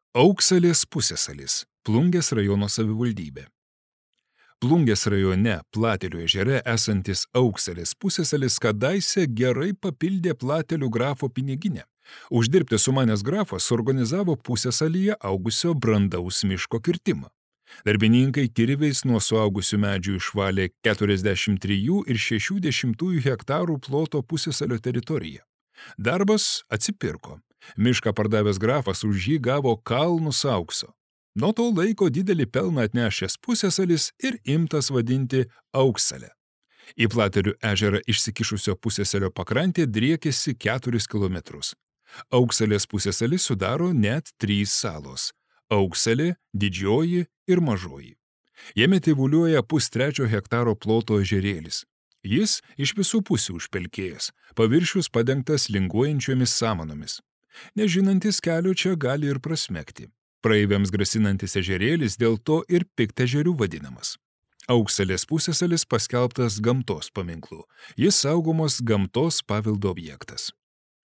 Auksalės pusiasalis, Plungės rajono savivaldybė. Plungės rajone Platelių ežere esantis Auksalės pusiasalis kadaise gerai papildė Platelių grafo piniginę. Uždirbti sumanęs grafas suorganizavo pusiasalyje augusio brandaus miško kirtimą. Darbininkai kirviais nuo suaugusių medžių išvalė 43,6 hektarų ploto pusiasalio teritoriją. Darbas atsipirko. Mišką pardavęs grafas už jį gavo kalnus aukso. Nuo to laiko didelį pelną atnešęs pusiasalis ir imtas vadinti Auksale. Į Platelių ežerą išsikišusio pusiasalio pakrantė driekėsi 4 kilometrus. Auksalės pusiasalis sudaro net 3 salos – Auksalė, Didžioji ir Mažoji. Jame tyvuliuoja 1,3 hektaro ploto ežerėlis. Jis iš visų pusių užpelkėjęs, paviršius padengtas linguojančiomis samanomis. Nežinantis kelio čia gali ir prasmegti. Praeiviams grasinantis ežerėlis dėl to ir Piktežeriu vadinamas. Auksalės pusiasalis paskelbtas gamtos paminklu. Jis saugomos gamtos paveldo objektas.